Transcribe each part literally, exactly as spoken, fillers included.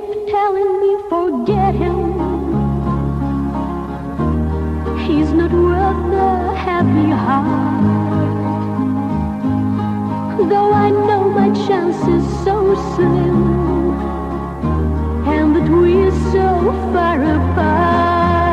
keep telling me forget him. He's not worth the heavy heart. Though I know my chance is so slim, and that we're so far apart.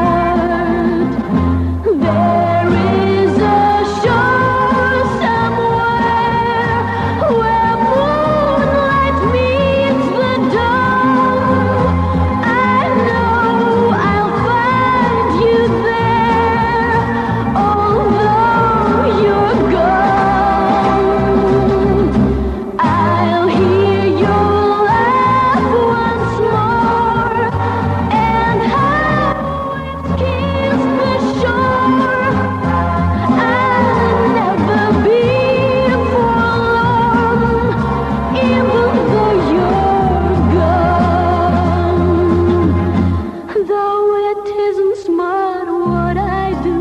There is a shore somewhere where moonlight meets the dawn. I know I'll find you there, although you're gone. I'll hear your laugh once more, and how it kissed the shore. I'll never be forlorn, even though you're gone. Though it isn't smart what I do,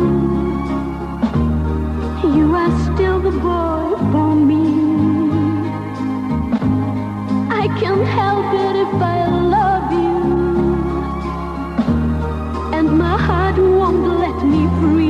you are still the boy for me. I can't help it if I love you, and my heart won't let me free.